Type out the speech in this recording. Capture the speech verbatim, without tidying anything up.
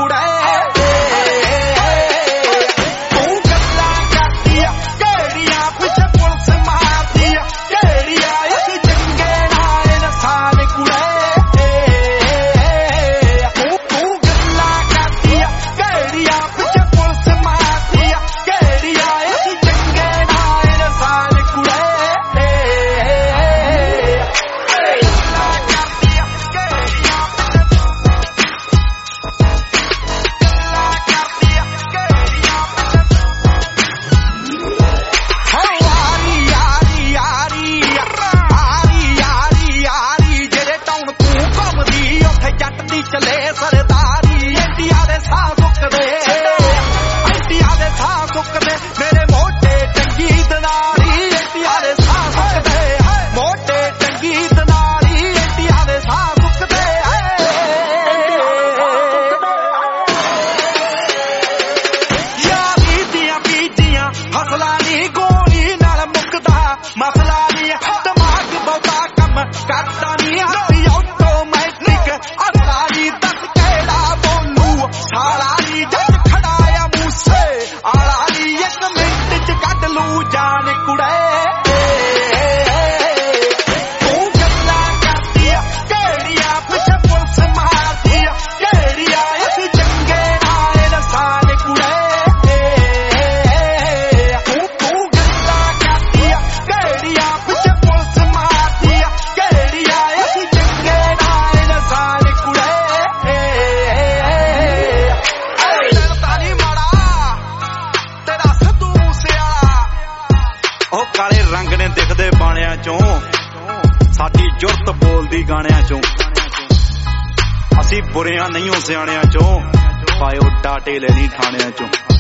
कुड़े चले सरदारी इंडिया दे साह सुकदे इंडिया दे साह सुकदे मेरे मोटे टंगी दनारी इंडिया दे साह सुकदे मोटे टंगी दनारी इंडिया दे साह सुकदे यारी दियां बीजियां हसला नी गोली नाल मुकदा मसला नी दिमाग बहुता कम करदा नी हसी ऑटोमैटिक असारी दस केड़ा बोलू साला नी जट खड़ाया मूसे आला नी एक मिनट च कट लू जान कुड़े तू गल्लां करदी केड़ियां पिछे पुलिस मारदी केड़ियां इस चंगे नाल नसान कुड़े तू तू गल्लां करदी केड़ियां पिछे पुलिस मारदी केड़ियां इस चंगे नाल नसान कुड़े काले रंग ने दिखदे बाणियां चों साडी जुरत बोलदी गाणियां चों असी बुरियां नहीं हो सियाणियां चों पायो डाटे लेनी ठाणियां चों।